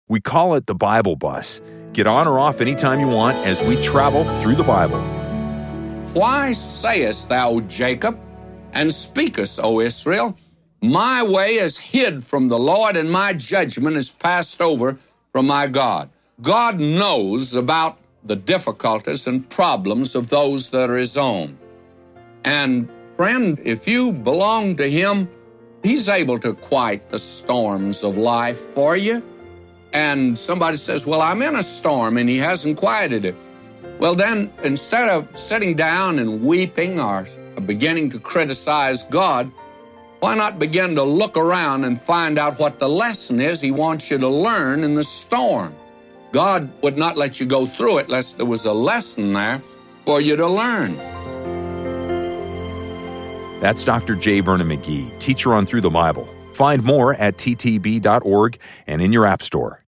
We call it the Bible Bus. Get on or off anytime you want as we travel through the Bible. Why sayest thou, Jacob, and speakest, O Israel, my way is hid from the Lord, and my judgment is passed over from my God? God knows about the difficulties and problems of those that are his own. And friend, if you belong to him, he's able to quiet the storms of life for you. And somebody says, well, I'm in a storm, and he hasn't quieted it. Well, then, instead of sitting down and weeping or beginning to criticize God, why not begin to look around and find out what the lesson is he wants you to learn in the storm? God would not let you go through it unless there was a lesson there for you to learn. That's Dr. J. Vernon McGee, teacher on Through the Bible. Find more at ttb.org and in your app store.